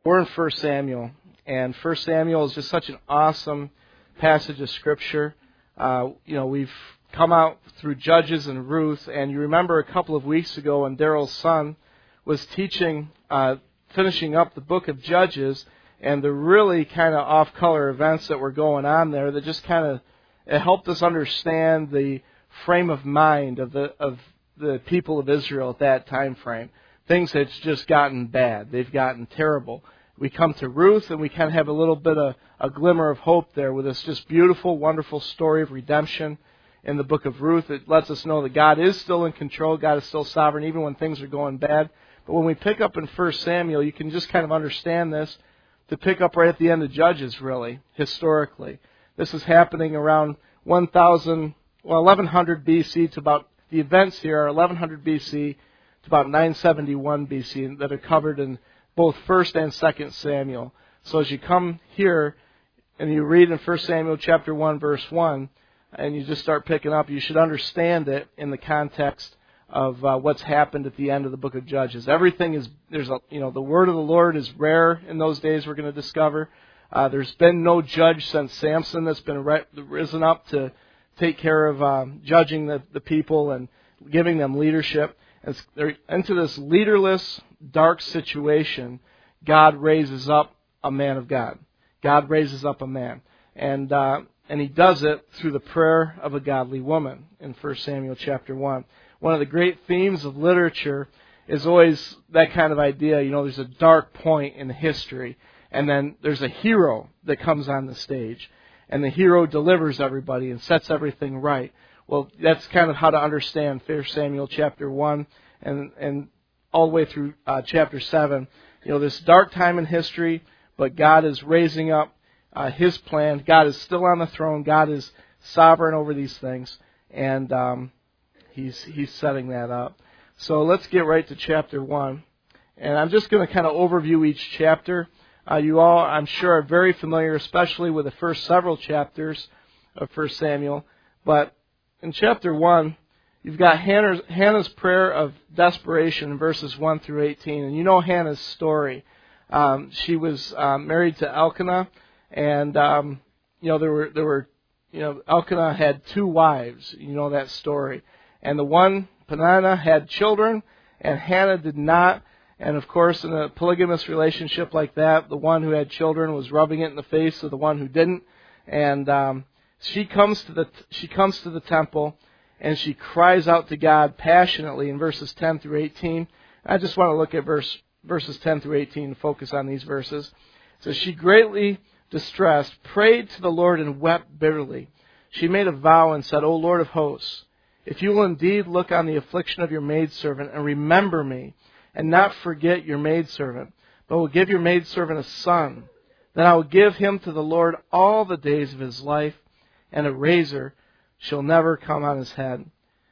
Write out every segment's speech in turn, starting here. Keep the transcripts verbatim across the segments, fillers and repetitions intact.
We're in First Samuel, and First Samuel is just such an awesome passage of Scripture. Uh, you know, we've come out through Judges and Ruth, and you remember a couple of weeks ago when Daryl's son was teaching, uh, finishing up the book of Judges, and the really kind of off-color events that were going on there that just kind of it helped us understand the frame of mind of the of the people of Israel at that time frame. Things had just gotten bad. They've gotten terrible. We come to Ruth, and we kind of have a little bit of a glimmer of hope there with this just beautiful, wonderful story of redemption in the book of Ruth. It lets us know that God is still in control. God is still sovereign, even when things are going bad. But when we pick up in First Samuel, you can just kind of understand this to pick up right at the end of Judges, really, historically. This is happening around one thousand, well, eleven hundred B C to about, the events here are eleven hundred B C to about nine seventy-one B C that are covered in both First and Second Samuel. So as you come here and you read in First Samuel chapter one, verse one, and you just start picking up, you should understand it in the context of uh, what's happened at the end of the book of Judges. Everything is, there's a, you know, the word of the Lord is rare in those days, we're going to discover. Uh, there's been no judge since Samson that's been re- risen up to take care of um, judging the, the people and giving them leadership. As they're into this leaderless, dark situation, God raises up a man of God. God raises up a man. And uh, and He does it through the prayer of a godly woman in First Samuel chapter one. One of the great themes of literature is always that kind of idea. You know, there's a dark point in history, and then there's a hero that comes on the stage. And the hero delivers everybody and sets everything right. Well, that's kind of how to understand First Samuel chapter one and and all the way through uh, chapter seven. You know, this dark time in history, but God is raising up uh, His plan. God is still on the throne. God is sovereign over these things, and um, He's He's setting that up. So let's get right to chapter one, and I'm just going to kind of overview each chapter. Uh, you all, I'm sure, are very familiar, especially with the first several chapters of First Samuel, but in chapter one, you've got Hannah's, Hannah's prayer of desperation in verses one through eighteen. And you know Hannah's story. Um, she was um, married to Elkanah, and um, you know there were there were you know Elkanah had two wives. You know that story. And the one, Peninnah, had children, and Hannah did not. And of course, in a polygamous relationship like that, the one who had children was rubbing it in the face of the one who didn't. And um, She comes to the she comes to the temple, and she cries out to God passionately in verses ten through eighteen. I just want to look at verse verses ten through eighteen and focus on these verses. So she, greatly distressed, prayed to the Lord and wept bitterly. She made a vow and said, O Lord of hosts, if you will indeed look on the affliction of your maidservant and remember me, and not forget your maidservant, but will give your maidservant a son, then I will give him to the Lord all the days of his life, and a razor shall never come on his head.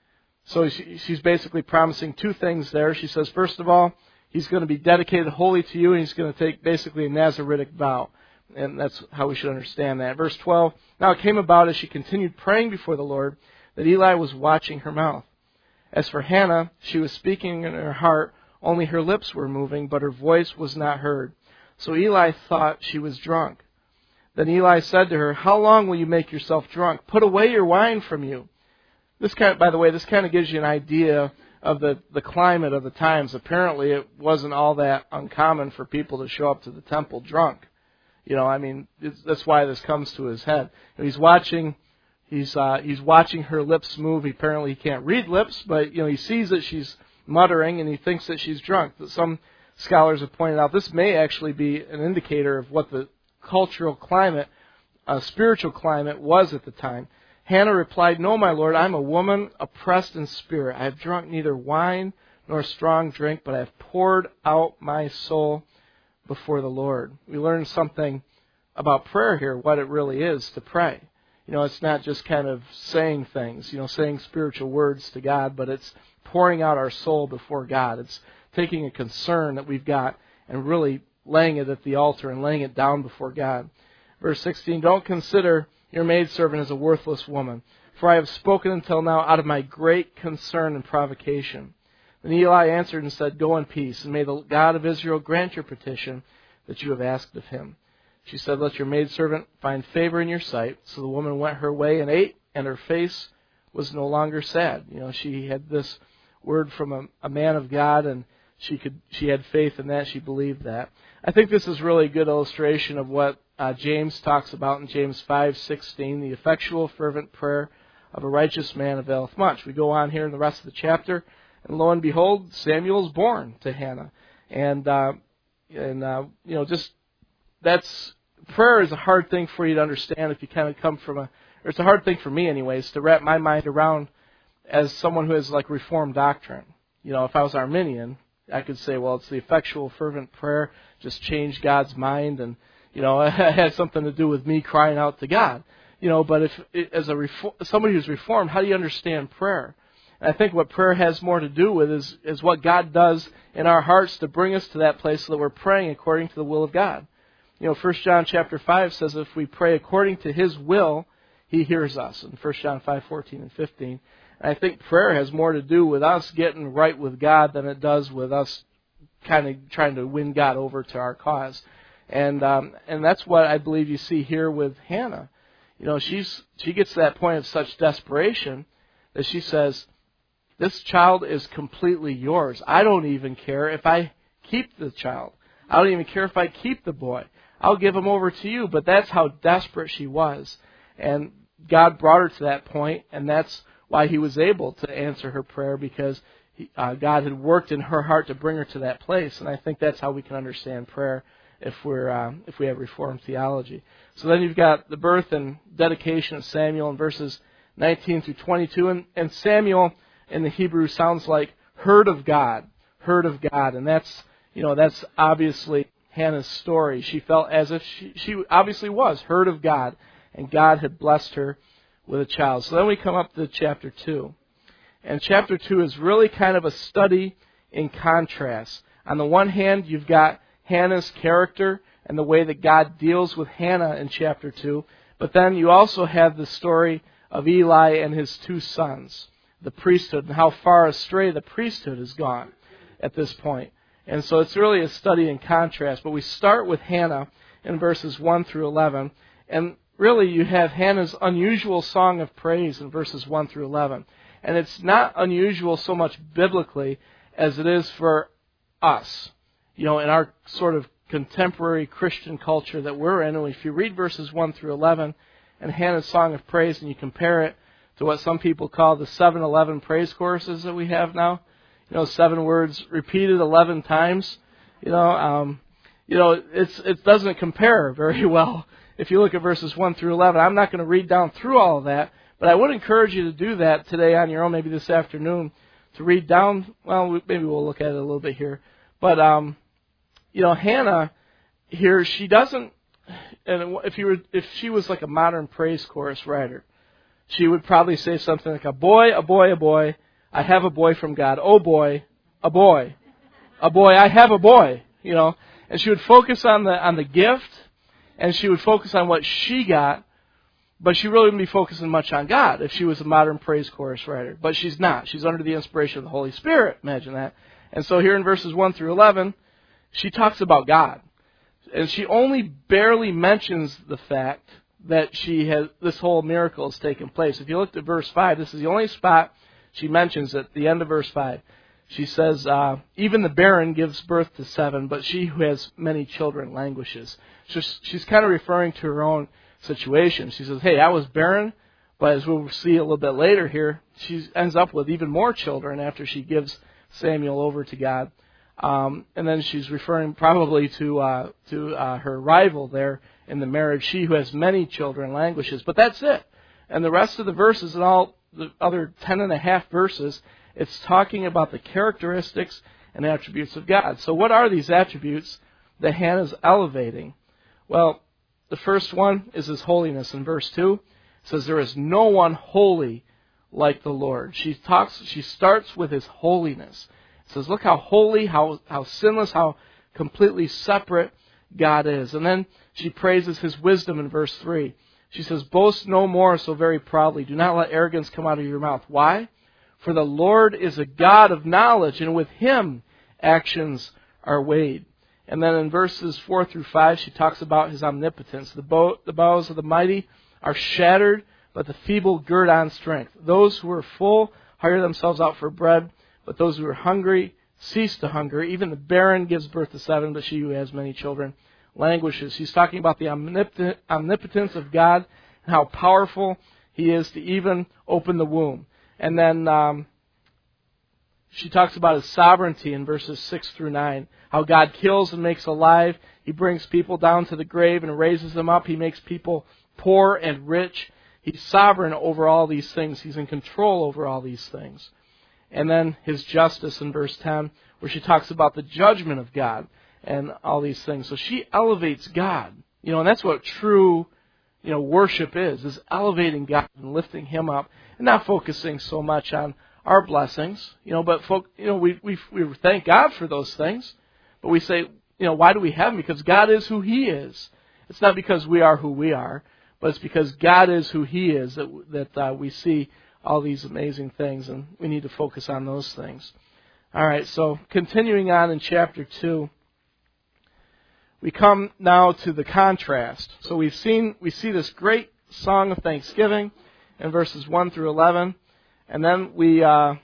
So she's basically promising two things there. She says, first of all, he's going to be dedicated wholly to you, and he's going to take basically a Nazaritic vow. And that's how we should understand that. Verse twelve, now it came about as she continued praying before the Lord that Eli was watching her mouth. As for Hannah, she was speaking in her heart, only her lips were moving, but her voice was not heard. So Eli thought she was drunk. Then Eli said to her, how long will you make yourself drunk? Put away your wine from you. This kind of, by the way, this kind of gives you an idea of the, the climate of the times. Apparently it wasn't all that uncommon for people to show up to the temple drunk. You know, I mean, it's, that's why this comes to his head. He's watching, he's uh, he's watching her lips move. Apparently he can't read lips, but you know he sees that she's muttering and he thinks that she's drunk. Some scholars have pointed out this may actually be an indicator of what the cultural climate, uh, spiritual climate was at the time. Hannah replied, no, my Lord, I'm a woman oppressed in spirit. I have drunk neither wine nor strong drink, but I have poured out my soul before the Lord. We learn something about prayer here, what it really is to pray. You know, it's not just kind of saying things, you know, saying spiritual words to God, but it's pouring out our soul before God. It's taking a concern that we've got and really laying it at the altar and laying it down before God. Verse sixteen, don't consider your maidservant as a worthless woman, for I have spoken until now out of my great concern and provocation. Then Eli answered and said, go in peace, and may the God of Israel grant your petition. that you have asked of him. She said, let your maidservant find favor in your sight. So the woman went her way and ate, and her face was no longer sad. You know, she had this word from a, a man of God, and she could she had faith in that. She believed that. I think this is really a good illustration of what uh, James talks about in James five sixteen, the effectual fervent prayer of a righteous man availeth much. We go on here in the rest of the chapter, and lo and behold, Samuel is born to Hannah, and uh, and uh, you know, just that's prayer is a hard thing for you to understand if you kind of come from a, or it's a hard thing for me, anyways, to wrap my mind around as someone who has like Reformed doctrine. You know, if I was Arminian, I could say, well, it's the effectual fervent prayer, just change God's mind, and you know, it has something to do with me crying out to God. You know, but if as a reform, somebody who's Reformed, how do you understand prayer? And I think what prayer has more to do with is is what God does in our hearts to bring us to that place so that we're praying according to the will of God. You know, First John chapter five says if we pray according to His will, He hears us. In First John five fourteen and fifteen. And I think prayer has more to do with us getting right with God than it does with us kind of trying to win God over to our cause. And um, and that's what I believe you see here with Hannah. You know, she's she gets to that point of such desperation that she says, this child is completely yours. I don't even care if I keep the child. I don't even care if I keep the boy. I'll give him over to you. But that's how desperate she was. And God brought her to that point, and that's why He was able to answer her prayer, because he, uh, God had worked in her heart to bring her to that place. And I think that's how we can understand prayer if we're uh, if we have Reformed theology. So then you've got the birth and dedication of Samuel in verses nineteen through twenty-two. And, and Samuel in the Hebrew sounds like heard of God, heard of God. And that's, you know, that's obviously Hannah's story. She felt as if she, she obviously was heard of God, and God had blessed her with a child. So then we come up to chapter two. And chapter two is really kind of a study in contrast. On the one hand, you've got Hannah's character and the way that God deals with Hannah in chapter two. But then you also have the story of Eli and his two sons, the priesthood, and how far astray the priesthood has gone at this point. And so it's really a study in contrast. But we start with Hannah in verses one through eleven. And really you have Hannah's unusual song of praise in verses one through eleven. And it's not unusual so much biblically as it is for us. You know, in our sort of contemporary Christian culture that we're in, and if you read verses one through eleven and Hannah's song of praise and you compare it to what some people call the seven eleven praise choruses that we have now, you know, seven words repeated eleven times, you know, um, you know, it's it doesn't compare very well if you look at verses one through eleven. I'm not going to read down through all of that, but I would encourage you to do that today on your own, maybe this afternoon, to read down. Well, maybe we'll look at it a little bit here. But, um, you know, Hannah here, she doesn't, and if you were, if she was like a modern praise chorus writer, she would probably say something like, a boy, a boy, a boy, I have a boy from God. Oh boy, a boy, a boy, I have a boy, you know. And she would focus on the on the gift, and she would focus on what she got, but she really wouldn't be focusing much on God if she was a modern praise chorus writer. But she's not. She's under the inspiration of the Holy Spirit. Imagine that. And so here in verses one through eleven, she talks about God. And she only barely mentions the fact that she has this whole miracle has taken place. If you looked at verse five, this is the only spot she mentions at the end of verse five. She says, uh, even the barren gives birth to seven, but she who has many children languishes. So she's kind of referring to her own situation. She says, hey, I was barren, but as we'll see a little bit later here, she ends up with even more children after she gives Samuel over to God. Um, and then she's referring probably to uh, to uh, her rival there in the marriage. She who has many children languishes. But that's it. And the rest of the verses and all the other ten and a half verses, it's talking about the characteristics and attributes of God. So what are these attributes that Hannah's elevating? Well, the first one is His holiness. In verse two, it says, there is no one holy like the Lord. She talks. She starts with His holiness. It says, look how holy, how, how sinless, how completely separate God is. And then she praises His wisdom in verse three. She says, boast no more so very proudly. Do not let arrogance come out of your mouth. Why? For the Lord is a God of knowledge, and with Him actions are weighed. And then in verses four through five, she talks about his omnipotence. The, bow, the bows of the mighty are shattered, but the feeble gird on strength. Those who are full hire themselves out for bread, but those who are hungry cease to hunger. Even the barren gives birth to seven, but she who has many children languishes. He's talking about the omnipotent, omnipotence of God and how powerful He is to even open the womb. And then um, she talks about His sovereignty in verses six through nine. How God kills and makes alive. He brings people down to the grave and raises them up. He makes people poor and rich. He's sovereign over all these things. He's in control over all these things. And then His justice in verse ten, where she talks about the judgment of God and all these things. So she elevates God. You know, and that's what true, you know, worship is, is elevating God and lifting Him up and not focusing so much on our blessings, you know, but folk, you know, we we we thank God for those things, but we say, you know, why do we have them? Because God is who He is. It's not because we are who we are, but it's because God is who He is that that uh, we see all these amazing things, and we need to focus on those things. All right, so continuing on in chapter two, we come now to the contrast. So we've seen we see this great song of thanksgiving in verses one through eleven, and then we uh,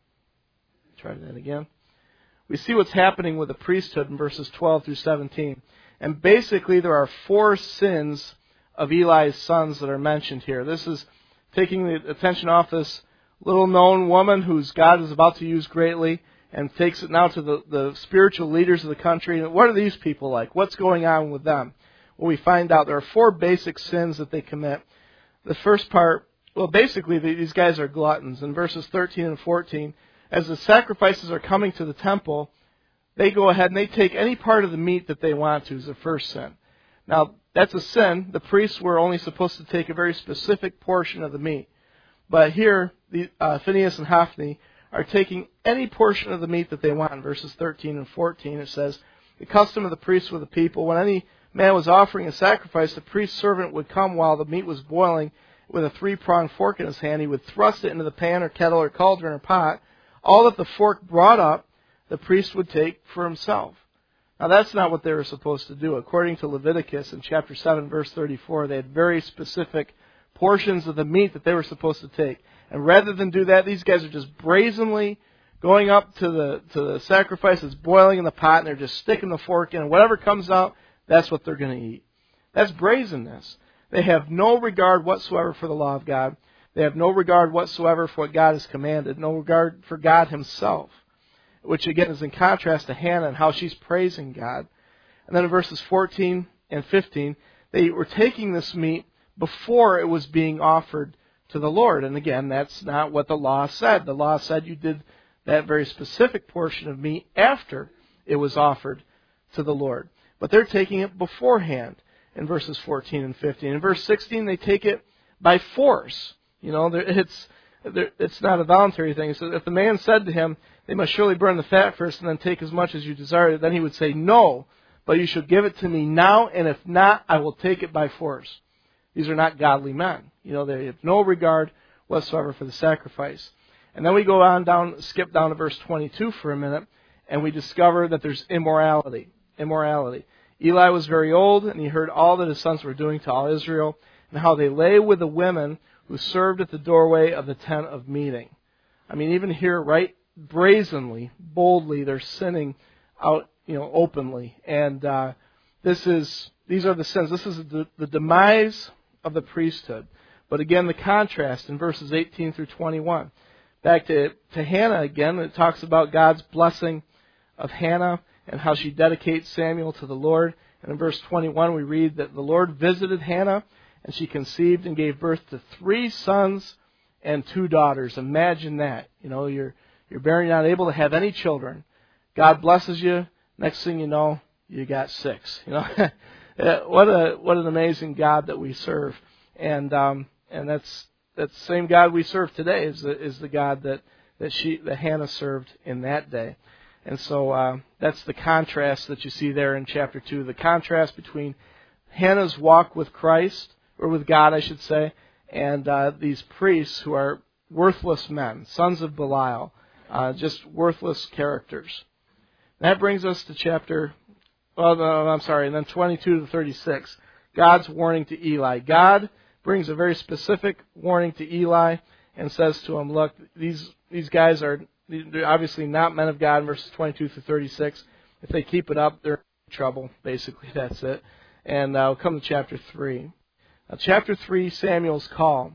try that again. We see what's happening with the priesthood in verses twelve through seventeen. And basically there are four sins of Eli's sons that are mentioned here. This is taking the attention off this little-known woman whose God is about to use greatly and takes it now to the, the spiritual leaders of the country. And what are these people like? What's going on with them? Well, we find out there are four basic sins that they commit. The first part, well, basically these guys are gluttons. In verses thirteen and fourteen, as the sacrifices are coming to the temple, they go ahead and they take any part of the meat that they want to, is the first sin. Now, that's a sin. The priests were only supposed to take a very specific portion of the meat. But here, the, uh, Phinehas and Hophni are taking any portion of the meat that they want. In verses thirteen and fourteen, it says, the custom of the priests with the people, when any man was offering a sacrifice, the priest's servant would come while the meat was boiling with a three-pronged fork in his hand. He would thrust it into the pan or kettle or cauldron or pot. All that the fork brought up, the priest would take for himself. Now, that's not what they were supposed to do. According to Leviticus in chapter seven, verse thirty-four, they had very specific portions of the meat that they were supposed to take. And rather than do that, these guys are just brazenly going up to the to the sacrifice that's boiling in the pot, and they're just sticking the fork in, and whatever comes out, that's what they're going to eat. That's brazenness. They have no regard whatsoever for the law of God. They have no regard whatsoever for what God has commanded, no regard for God Himself, which again is in contrast to Hannah and how she's praising God. And then in verses fourteen and fifteen, they were taking this meat before it was being offered to the Lord. And again, that's not what the law said. The law said you did that very specific portion of meat after it was offered to the Lord. But they're taking it beforehand in verses fourteen and fifteen. In verse sixteen, they take it by force. You know, it's it's not a voluntary thing. So if the man said to him, they must surely burn the fat first and then take as much as you desire, then he would say, no, but you shall give it to me now, and if not, I will take it by force. These are not godly men. You know, they have no regard whatsoever for the sacrifice. And then we go on down, skip down to verse twenty-two for a minute, and we discover that there's immorality. Immorality. Eli was very old, and he heard all that his sons were doing to all Israel, and how they lay with the women who served at the doorway of the tent of meeting. I mean, even here, right, brazenly, boldly, they're sinning out, you know, openly. And uh, this is, these are the sins. This is the, the demise of the priesthood. But again, the contrast in verses eighteen through twenty-one. Back to, to Hannah again, it talks about God's blessing of Hannah and how she dedicates Samuel to the Lord. And in verse twenty-one, we read that the Lord visited Hannah, and she conceived and gave birth to three sons and two daughters. Imagine that. You know, you're you're barely not able to have any children. God blesses you. Next thing you know, you got six. You know, what a what an amazing God that we serve. And um, and that's that's the same God we serve today is the is the God that that she that Hannah served in that day. And so uh, that's the contrast that you see there in chapter two. The contrast between Hannah's walk with Christ, or with God, I should say, and uh, these priests who are worthless men, sons of Belial, uh, just worthless characters. That brings us to chapter well, no, I'm sorry, and then twenty-two to thirty-six, God's warning to Eli. God brings a very specific warning to Eli and says to him, look, these these guys are they're obviously not men of God, in verses twenty-two through thirty-six. If they keep it up, they're in trouble. Basically, that's it. And uh, we'll come to chapter three. Now, chapter three, Samuel's call.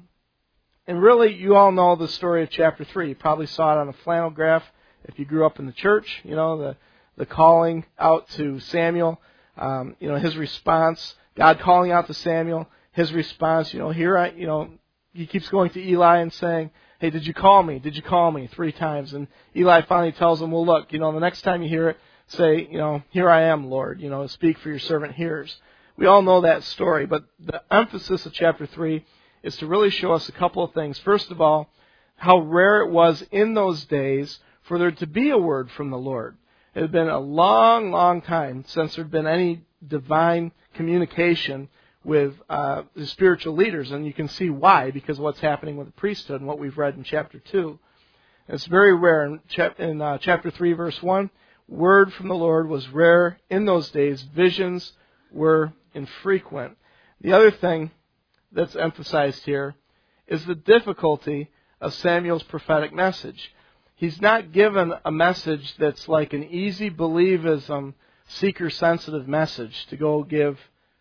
And really, you all know the story of chapter three. You probably saw it on a flannel graph if you grew up in the church. You know, the, the calling out to Samuel, um, you know, his response, God calling out to Samuel, his response, you know, here I, you know, he keeps going to Eli and saying, hey, did you call me? Did you call me? Three times. And Eli finally tells him, well, look, you know, the next time you hear it, say, you know, here I am, Lord. You know, speak for your servant hears. We all know that story, but the emphasis of chapter three is to really show us a couple of things. First of all, how rare it was in those days for there to be a word from the Lord. It had been a long, long time since there had been any divine communication with uh, the spiritual leaders, and you can see why, because of what's happening with the priesthood and what we've read in chapter two. And it's very rare. In, chap- in uh, chapter three, verse one, word from the Lord was rare in those days. Visions were infrequent. The other thing that's emphasized here is the difficulty of Samuel's prophetic message. He's not given a message that's like an easy believism, seeker-sensitive message to go give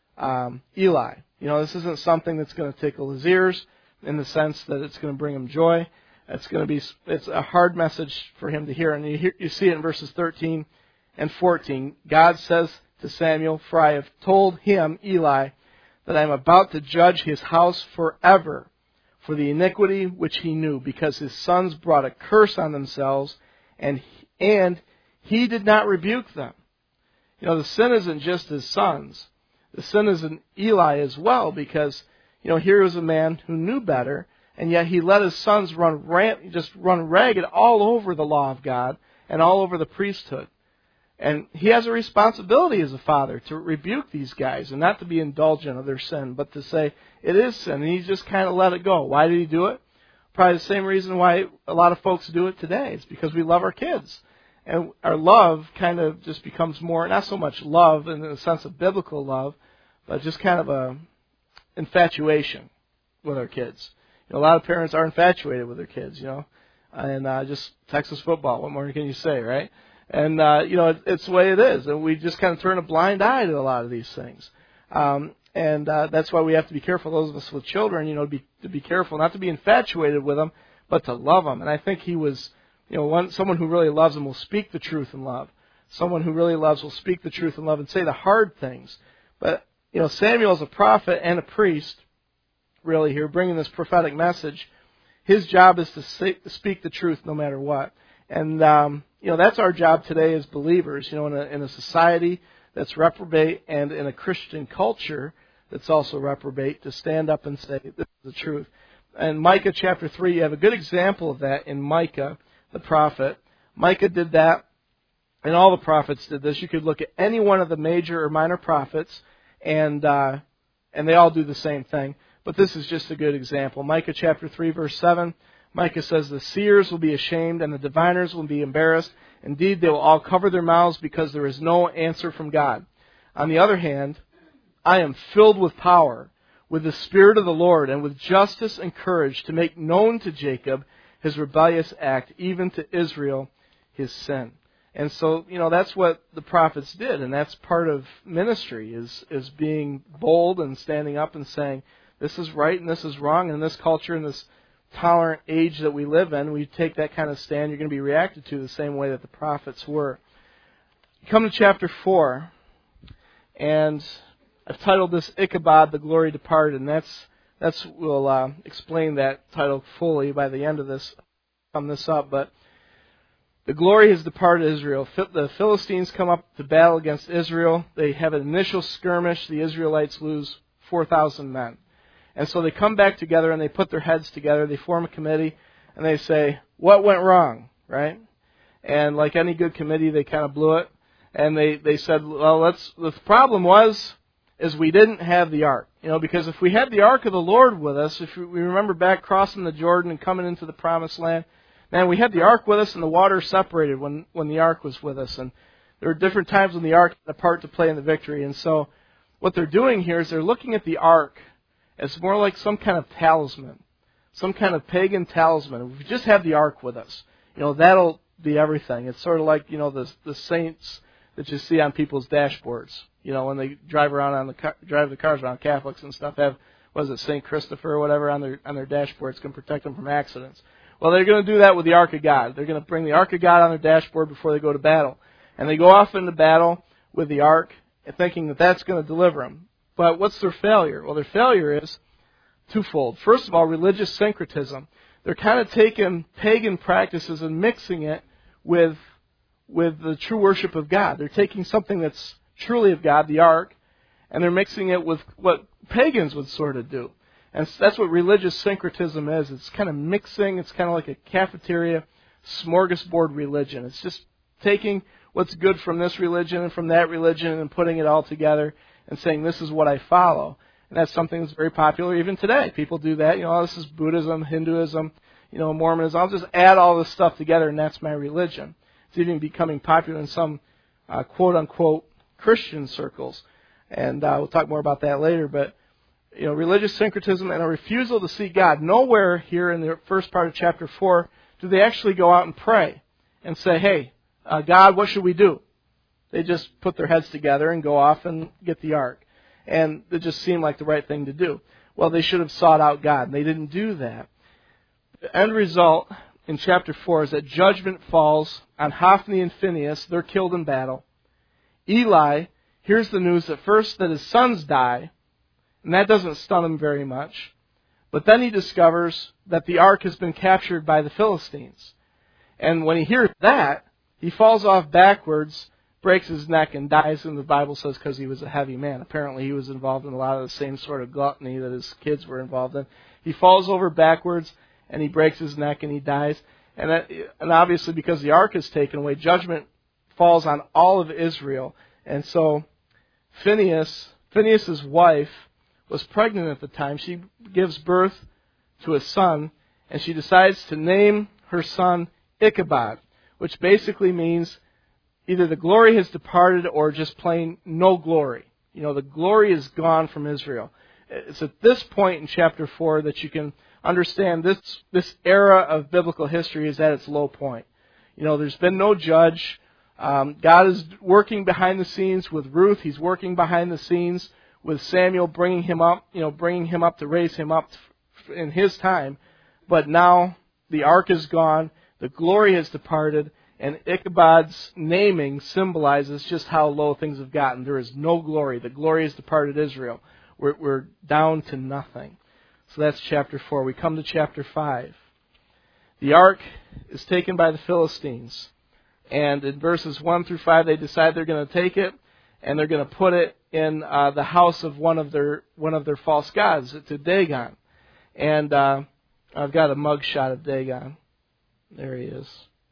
um, Eli. You know, this isn't something that's going to tickle his ears in the sense that it's going to bring him joy. It's going to be, it's a hard message for him to hear. And you, hear, you see it in verses thirteen and fourteen. God says to Samuel, for I have told him, Eli, that I am about to judge his house forever for the iniquity which he knew, because his sons brought a curse on themselves, and and he did not rebuke them. You know, the sin isn't just his sons. The sin is in Eli as well, because, you know, here was a man who knew better, and yet he let his sons run ran, just run ragged all over the law of God and all over the priesthood. And he has a responsibility as a father to rebuke these guys and not to be indulgent of their sin, but to say it is sin. And he just kind of let it go. Why did he do it? Probably the same reason why a lot of folks do it today. It's because we love our kids. And our love kind of just becomes more, not so much love in the sense of biblical love, but just kind of a infatuation with our kids. You know, a lot of parents are infatuated with their kids, you know. And uh, just Texas football, what more can you say, right? And, uh, you know, it, it's the way it is. And we just kind of turn a blind eye to a lot of these things. Um, and uh, that's why we have to be careful, those of us with children, you know, to be, to be careful, not to be infatuated with them, but to love them. And I think he was, you know, one, someone who really loves them will speak the truth in love. Someone who really loves will speak the truth in love and say the hard things. But, you know, Samuel is a prophet and a priest, really here, bringing this prophetic message. His job is to say, speak the truth no matter what. And, um, you know, that's our job today as believers, you know, in a, in a society that's reprobate and in a Christian culture that's also reprobate, to stand up and say, this is the truth. And Micah chapter three, you have a good example of that in Micah, the prophet. Micah did that, and all the prophets did this. You could look at any one of the major or minor prophets, and uh, and they all do the same thing. But this is just a good example. Micah chapter three, verse seven. Micah says, the seers will be ashamed and the diviners will be embarrassed. Indeed, they will all cover their mouths because there is no answer from God. On the other hand, I am filled with power, with the Spirit of the Lord, and with justice and courage to make known to Jacob his rebellious act, even to Israel his sin. And so, you know, that's what the prophets did, and that's part of ministry, is, is being bold and standing up and saying, this is right and this is wrong, and in this culture, in this tolerant age that we live in, we take that kind of stand, you're going to be reacted to the same way that the prophets were. Come to chapter four, and I've titled this Ichabod, the Glory Departed, and that's that's we'll uh, explain that title fully by the end of this, sum this up, but the glory has departed Israel. The Philistines come up to battle against Israel. They have an initial skirmish. The Israelites lose four thousand men. And so they come back together and they put their heads together. They form a committee and they say, what went wrong, right? And like any good committee, they kind of blew it. And they, they said, well, let's, the problem was, is we didn't have the ark. You know, because if we had the ark of the Lord with us, if we remember back crossing the Jordan and coming into the promised land, man, we had the ark with us and the water separated when, when the ark was with us. And there are different times when the ark had a part to play in the victory. And so what they're doing here is they're looking at the ark as more like some kind of talisman, some kind of pagan talisman. If we just have the ark with us, you know, that'll be everything. It's sort of like, you know, the the saints that you see on people's dashboards. You know, when they drive around on the car, drive the cars around, Catholics and stuff have, what is it, Saint Christopher or whatever on their on their dashboards can protect them from accidents. Well, they're going to do that with the Ark of God. They're going to bring the Ark of God on their dashboard before they go to battle. And they go off into battle with the Ark, thinking that that's going to deliver them. But what's their failure? Well, their failure is twofold. First of all, religious syncretism. They're kind of taking pagan practices and mixing it with, with the true worship of God. They're taking something that's truly of God, the Ark, and they're mixing it with what pagans would sort of do. And that's what religious syncretism is. It's kind of mixing. It's kind of like a cafeteria, smorgasbord religion. It's just taking what's good from this religion and from that religion and putting it all together and saying, this is what I follow. And that's something that's very popular even today. People do that. You know, oh, this is Buddhism, Hinduism, you know, Mormonism. I'll just add all this stuff together and that's my religion. It's even becoming popular in some uh, quote-unquote Christian circles. And uh, we'll talk more about that later. But you know, religious syncretism and a refusal to see God. Nowhere here in the first part of chapter four do they actually go out and pray and say, hey, uh, God, what should we do? They just put their heads together and go off and get the ark. And it just seemed like the right thing to do. Well, they should have sought out God, and they didn't do that. The end result in chapter four is that judgment falls on Hophni and Phinehas. They're killed in battle. Eli hears the news at first that his sons die, and that doesn't stun him very much. But then he discovers that the ark has been captured by the Philistines. And when he hears that, he falls off backwards, breaks his neck, and dies, and the Bible says because he was a heavy man. Apparently he was involved in a lot of the same sort of gluttony that his kids were involved in. He falls over backwards, and he breaks his neck, and he dies. And, that, and obviously because the ark is taken away, judgment falls on all of Israel. And so Phinehas, Phinehas' wife, was pregnant at the time. She gives birth to a son, and she decides to name her son Ichabod, which basically means either the glory has departed or just plain no glory. You know, the glory is gone from Israel. It's at this point in chapter four that you can understand this, this era of biblical history is at its low point. You know, there's been no judge. Um, God is working behind the scenes with Ruth. He's working behind the scenes with Samuel, bringing him up, you know, bringing him up to raise him up in his time. But now the ark is gone, the glory has departed, and Ichabod's naming symbolizes just how low things have gotten. There is no glory. The glory has departed Israel. We're, we're down to nothing. So that's chapter four. We come to chapter five. The ark is taken by the Philistines. And in verses one through five, they decide they're going to take it, and they're going to put it in uh, the house of one of their one of their false gods, to Dagon. And uh, I've got a mug shot of Dagon. There he is.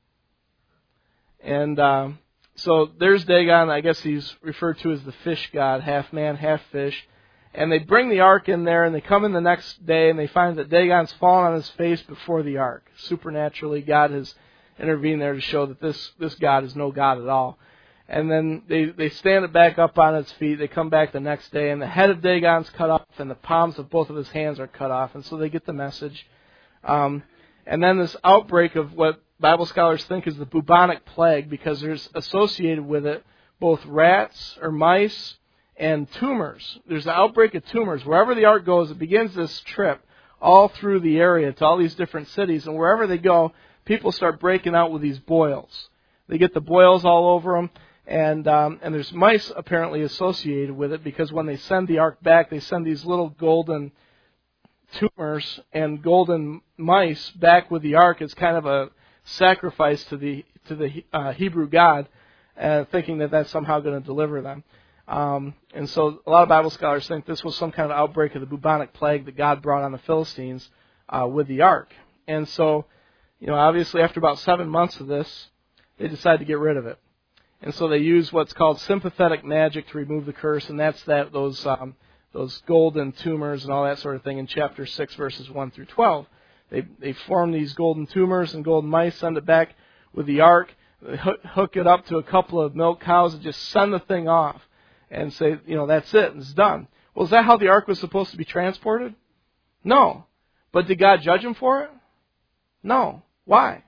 And uh, so there's Dagon. I guess he's referred to as the fish god, half man, half fish. And they bring the ark in there, and they come in the next day, and they find that Dagon's fallen on his face before the ark. Supernaturally, God has intervened there to show that this, this God is no God at all. And then they, they stand it back up on its feet. They come back the next day, and the head of Dagon's cut off, and the palms of both of his hands are cut off. And so they get the message. Um, and then this outbreak of what Bible scholars think is the bubonic plague, because there's associated with it both rats or mice and tumors. There's an outbreak of tumors. Wherever the ark goes, it begins this trip all through the area to all these different cities. And wherever they go, people start breaking out with these boils. They get the boils all over them. And um, and there's mice apparently associated with it, because when they send the ark back, they send these little golden tumors and golden mice back with the ark as kind of a sacrifice to the to the uh, Hebrew God, uh, thinking that that's somehow going to deliver them. Um, and so a lot of Bible scholars think this was some kind of outbreak of the bubonic plague that God brought on the Philistines uh, with the ark. And so, you know, obviously after about seven months of this, they decide to get rid of it. And so they use what's called sympathetic magic to remove the curse, and that's that those um, those golden tumors and all that sort of thing in chapter six, verses one through twelve. They they form these golden tumors and golden mice, send it back with the ark. hook it up to a couple of milk cows and just send the thing off and say, you know, that's it, and it's done. Well, is that how the ark was supposed to be transported? No. But did God judge them for it? No. Why?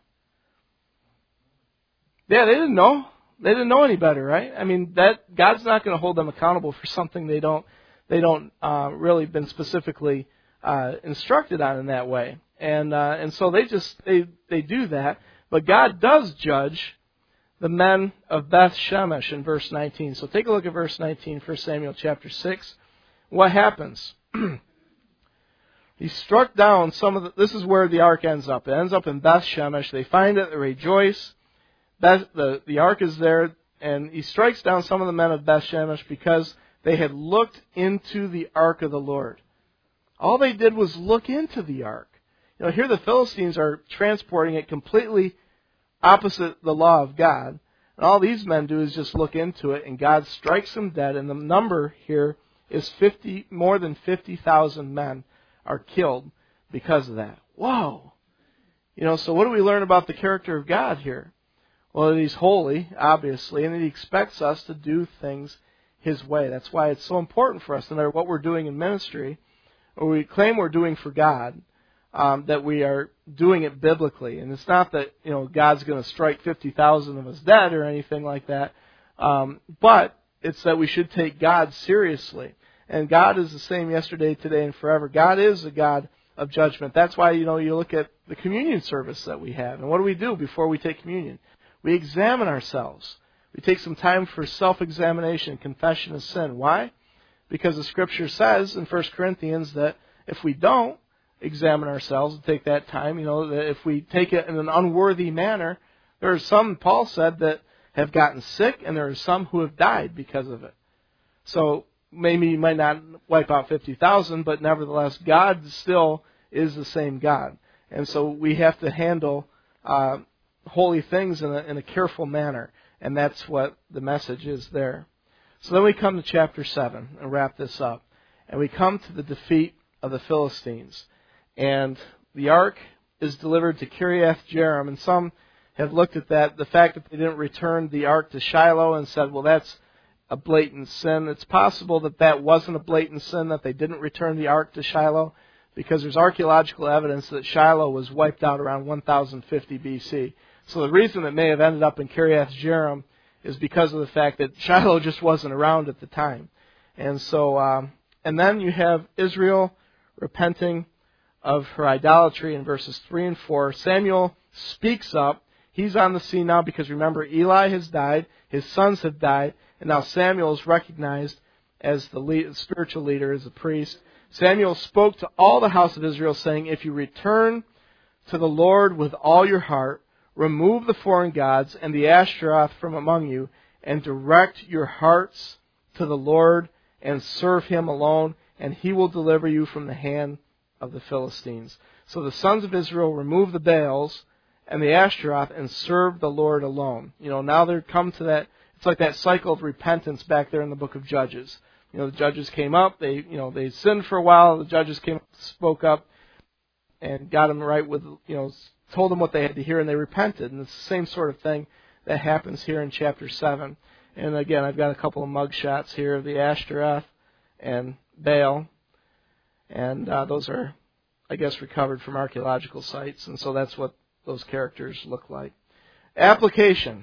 Yeah, they didn't know. They didn't know any better, right? I mean, that God's not going to hold them accountable for something they don't they don't uh, really been specifically uh, instructed on in that way, and uh, and so they just they they do that. But God does judge the men of Beth Shemesh in verse nineteen. So take a look at verse nineteen, First Samuel chapter six. What happens? He struck down some of the, this is where the ark ends up. It ends up in Beth Shemesh. They find it, they rejoice. Beth, the, the ark is there, and he strikes down some of the men of Beth Shemesh because they had looked into the ark of the Lord. All they did was look into the ark. You know, here the Philistines are transporting it completely opposite the law of God. And all these men do is just look into it, and God strikes them dead. And the number here is fifty, more than fifty thousand men are killed because of that. Whoa! You know, so what do we learn about the character of God here? Well, that He's holy, obviously, and that He expects us to do things His way. That's why it's so important for us, no matter what we're doing in ministry, or we claim we're doing for God, um, that we are doing it biblically. And it's not that, you know, God's going to strike fifty thousand of us dead or anything like that, um, but it's that we should take God seriously. And God is the same yesterday, today, and forever. God is a God of judgment. That's why, you know, you look at the communion service that we have. And what do we do before we take communion? We examine ourselves. We take some time for self-examination, confession of sin. Why? Because the Scripture says in First Corinthians that if we don't examine ourselves and take that time, you know, that if we take it in an unworthy manner, there are some, Paul said, that have gotten sick, and there are some who have died because of it. So maybe you might not wipe out fifty thousand, but nevertheless, God still is the same God. And so we have to handle uh, holy things in a, in a careful manner. And that's what the message is there. So then we come to chapter seven and wrap this up. And we come to the defeat of the Philistines. And the ark is delivered to Kiriath Jearim. And some have looked at that, the fact that they didn't return the ark to Shiloh, and said, well, that's a blatant sin. It's possible that that wasn't a blatant sin, that they didn't return the ark to Shiloh, because there's archaeological evidence that Shiloh was wiped out around one thousand fifty B C. So the reason it may have ended up in Kiriath Jearim is because of the fact that Shiloh just wasn't around at the time. And so, um, and then you have Israel repenting of her idolatry in verses three and four. Samuel speaks up. He's on the scene now because, remember, Eli has died, his sons have died, and now Samuel is recognized as the lead, spiritual leader, as a priest. Samuel spoke to all the house of Israel, saying, if you return to the Lord with all your heart, remove the foreign gods and the Ashtaroth from among you, and direct your hearts to the Lord, and serve Him alone, and He will deliver you from the hand of the Philistines. So the sons of Israel removed the Baals and the Ashtaroth and served the Lord alone. You know, now they've come to that. It's like that cycle of repentance back there in the book of Judges. You know, the judges came up. They, you know, they sinned for a while. The judges came, spoke up, and got them right with, you know, told them what they had to hear, and they repented. And it's the same sort of thing that happens here in chapter seven. And again, I've got a couple of mug shots here of the Ashtaroth and Baal, and uh, those are, I guess, recovered from archaeological sites. And so that's what those characters look like. Application.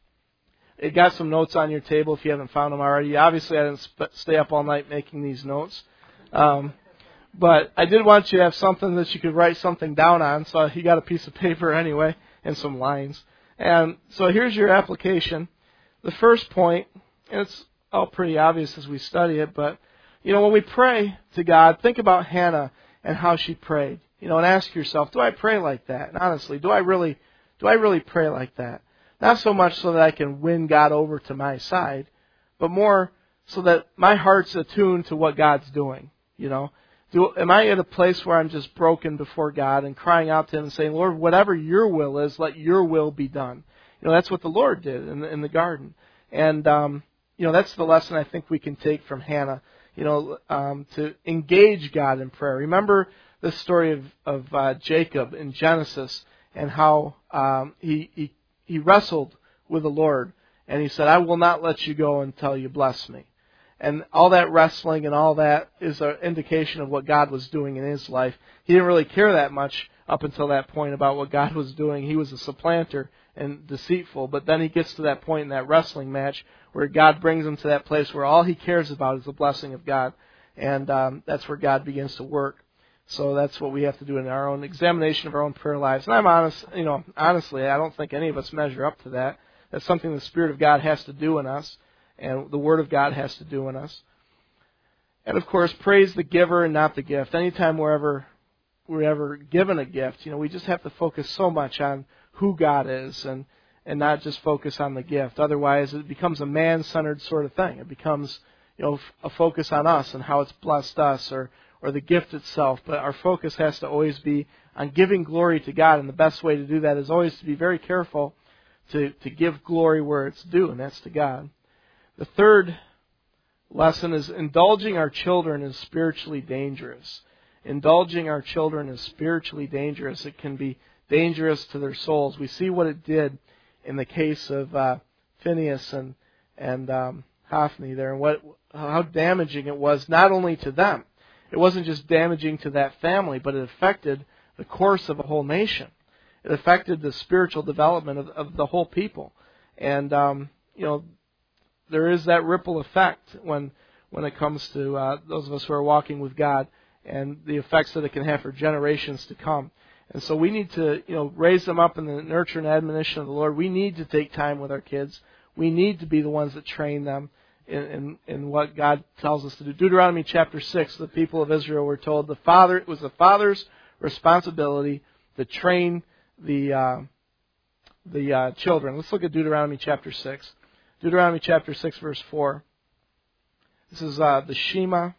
You got some notes on your table if you haven't found them already. Obviously, I didn't sp- stay up all night making these notes. Um, but I did want you to have something that you could write something down on. So you got a piece of paper anyway and some lines. And so here's your application. The first point, and it's all pretty obvious as we study it, but, you know, when we pray to God, think about Hannah and how she prayed. You know, and ask yourself, do I pray like that? And honestly, do I really, do I really pray like that? Not so much so that I can win God over to my side, but more so that my heart's attuned to what God's doing. You know, do, am I at a place where I'm just broken before God and crying out to Him and saying, Lord, whatever Your will is, let Your will be done. You know, that's what the Lord did in the, in the garden. And, um, you know, that's the lesson I think we can take from Hannah, you know, um, to engage God in prayer. Remember the story of, of uh, Jacob in Genesis, and how um, he, he he wrestled with the Lord. And he said, I will not let you go until you bless me. And all that wrestling and all that is an indication of what God was doing in his life. He didn't really care that much up until that point about what God was doing. He was a supplanter and deceitful. But then he gets to that point in that wrestling match where God brings him to that place where all he cares about is the blessing of God. And um, that's where God begins to work. So that's what we have to do in our own examination of our own prayer lives. And I'm honest, you know, honestly, I don't think any of us measure up to that. That's something the Spirit of God has to do in us, and the Word of God has to do in us. And of course, praise the giver and not the gift. Anytime we're ever we're ever given a gift, you know, we just have to focus so much on who God is and and not just focus on the gift. Otherwise, it becomes a man-centered sort of thing. It becomes, you know, a focus on us and how it's blessed us, or or the gift itself. But our focus has to always be on giving glory to God, and the best way to do that is always to be very careful to, to give glory where it's due, and that's to God. The third lesson is indulging our children is spiritually dangerous. Indulging our children is spiritually dangerous. It can be dangerous to their souls. We see what it did in the case of uh, Phineas and and um, Hophni there, and what how damaging it was not only to them. It wasn't just damaging to that family, but it affected the course of a whole nation. It affected the spiritual development of, of the whole people. And, um, you know, there is that ripple effect when when it comes to uh, those of us who are walking with God, and the effects that it can have for generations to come. And so we need to, you know, raise them up in the nurture and admonition of the Lord. We need to take time with our kids. We need to be the ones that train them in, in, in what God tells us to do. Deuteronomy chapter six, the people of Israel were told the father it was the father's responsibility to train the uh, the uh, children. Let's look at Deuteronomy chapter six. Deuteronomy chapter six, verse four. This is uh, the Shema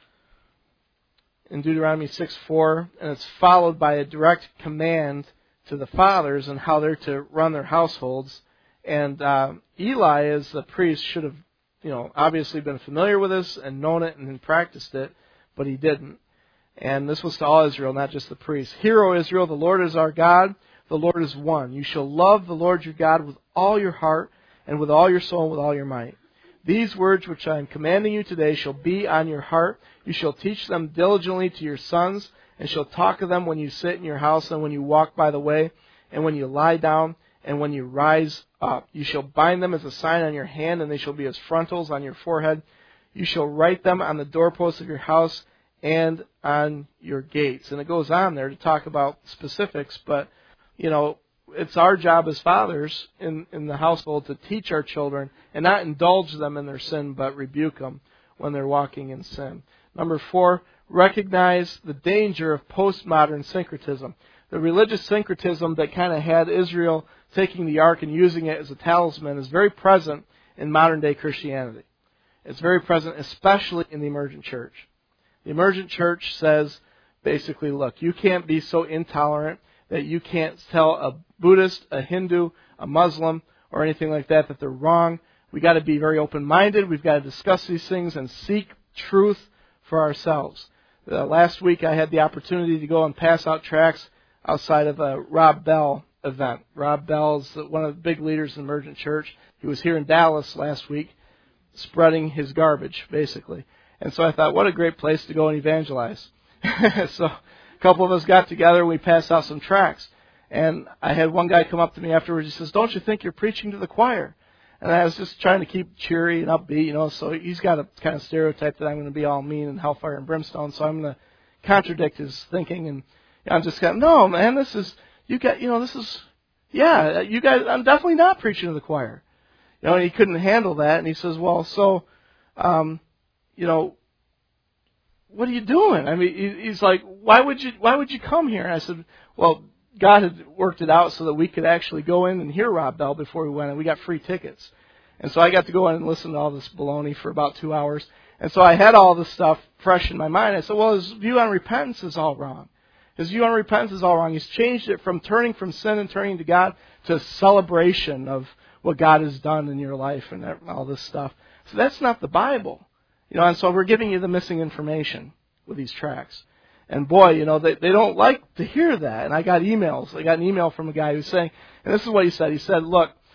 in Deuteronomy six four, and it's followed by a direct command to the fathers on how they're to run their households. And uh, Eli, as the priest, should have, you know, obviously been familiar with this and known it and practiced it, but he didn't. And this was to all Israel, not just the priests. Hear, O Israel, the Lord is our God, the Lord is one. You shall love the Lord your God with all your heart and with all your soul and with all your might. These words which I am commanding you today shall be on your heart. You shall teach them diligently to your sons, and shall talk of them when you sit in your house, and when you walk by the way, and when you lie down, and when you rise up. You shall bind them as a sign on your hand, and they shall be as frontals on your forehead. You shall write them on the doorposts of your house and on your gates. And it goes on there to talk about specifics, but, you know, it's our job as fathers in, in the household to teach our children and not indulge them in their sin, but rebuke them when they're walking in sin. Number four, recognize the danger of postmodern syncretism. The religious syncretism that kind of had Israel taking the ark and using it as a talisman is very present in modern day Christianity. It's very present, especially in the emergent church. The emergent church says, basically, look, you can't be so intolerant that you can't tell a Buddhist, a Hindu, a Muslim, or anything like that that they're wrong. We've got to be very open-minded. We've got to discuss these things and seek truth for ourselves. Uh, last week I had the opportunity to go and pass out tracts outside of a Rob Bell event. Rob Bell is one of the big leaders in the emergent church. He was here in Dallas last week spreading his garbage, basically. And so I thought, what a great place to go and evangelize. So a couple of us got together and we passed out some tracts. And I had one guy come up to me afterwards. He says, don't you think you're preaching to the choir? And I was just trying to keep cheery and upbeat, you know. So he's got a kind of stereotype that I'm going to be all mean and hellfire and brimstone. So I'm going to contradict his thinking. And you know, I'm just going, no, man, this is, you got, you know, this is, yeah, you guys, I'm definitely not preaching to the choir. You know, and he couldn't handle that. And he says, well, so, um, you know, what are you doing? I mean, he's like, why would you, why would you come here? And I said, well, God had worked it out so that we could actually go in and hear Rob Bell before we went, and we got free tickets. And so I got to go in and listen to all this baloney for about two hours. And so I had all this stuff fresh in my mind. I said, well, his view on repentance is all wrong. His view on repentance is all wrong. He's changed it from turning from sin and turning to God to a celebration of what God has done in your life and all this stuff. So that's not the Bible. You know, and so we're giving you the missing information with these tracts. And boy, you know, they, they don't like to hear that. And I got emails. I got an email from a guy who's saying, and this is what he said. He said, look,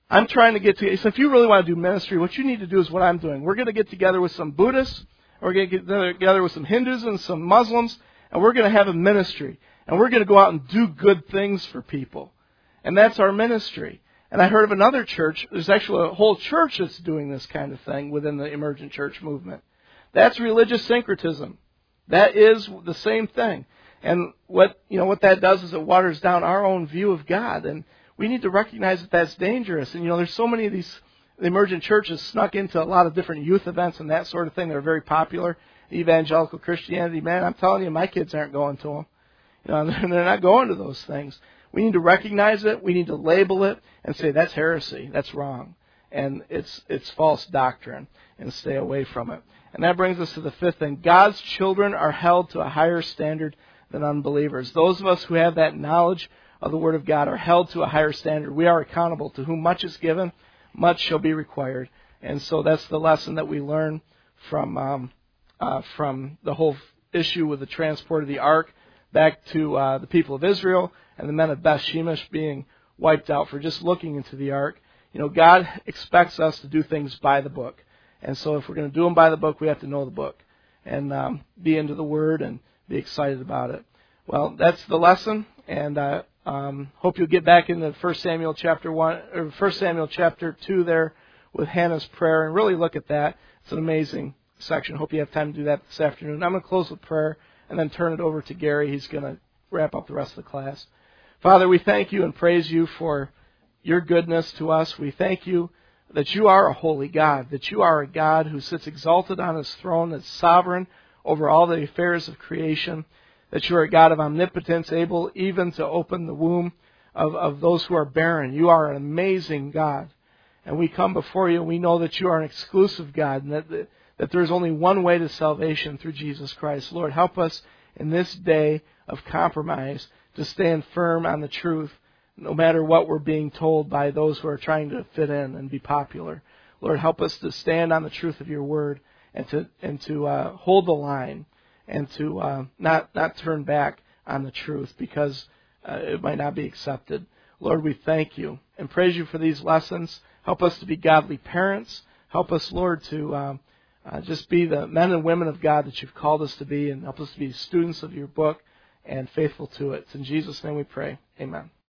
I'm trying to get to, so if you really want to do ministry, what you need to do is what I'm doing. We're going to get together with some Buddhists, we're going to get together with some Hindus and some Muslims, and we're going to have a ministry. And we're going to go out and do good things for people. And that's our ministry. And I heard of another church, there's actually a whole church that's doing this kind of thing within the emergent church movement. That's religious syncretism. That is the same thing. And what, you know, what that does is it waters down our own view of God. And we need to recognize that that's dangerous. And, you know, there's so many of these the emergent churches snuck into a lot of different youth events and that sort of thing that are very popular. Evangelical Christianity, man, I'm telling you, my kids aren't going to them. You know, they're not going to those things. We need to recognize it. We need to label it and say that's heresy. That's wrong. And it's it's false doctrine, and stay away from it. And that brings us to the fifth thing. God's children are held to a higher standard than unbelievers. Those of us who have that knowledge of the Word of God are held to a higher standard. We are accountable. To whom much is given, much shall be required. And so that's the lesson that we learn from um, uh, from the whole issue with the transport of the ark back to uh, the people of Israel and the men of Beth Shemesh being wiped out for just looking into the ark. You know, God expects us to do things by the book. And so if we're going to do them by the book, we have to know the book and um, be into the Word and be excited about it. Well, that's the lesson, and I uh, um, hope you'll get back into First Samuel chapter one or First Samuel chapter two there with Hannah's prayer and really look at that. It's an amazing section. Hope you have time to do that this afternoon. I'm going to close with prayer and then turn it over to Gary. He's going to wrap up the rest of the class. Father, we thank you and praise you for your goodness to us. We thank you that you are a holy God, that you are a God who sits exalted on his throne, that's sovereign over all the affairs of creation, that you are a God of omnipotence, able even to open the womb of, of those who are barren. You are an amazing God. And we come before you and we know that you are an exclusive God and that, that, that there is only one way to salvation through Jesus Christ. Lord, help us in this day of compromise to stand firm on the truth, no matter what we're being told by those who are trying to fit in and be popular. Lord, help us to stand on the truth of your word and to and to uh, hold the line and to uh, not not turn back on the truth because uh, it might not be accepted. Lord, we thank you and praise you for these lessons. Help us to be godly parents. Help us, Lord, to um, uh, just be the men and women of God that you've called us to be, and help us to be students of your book and faithful to it. It's in Jesus' name we pray. Amen.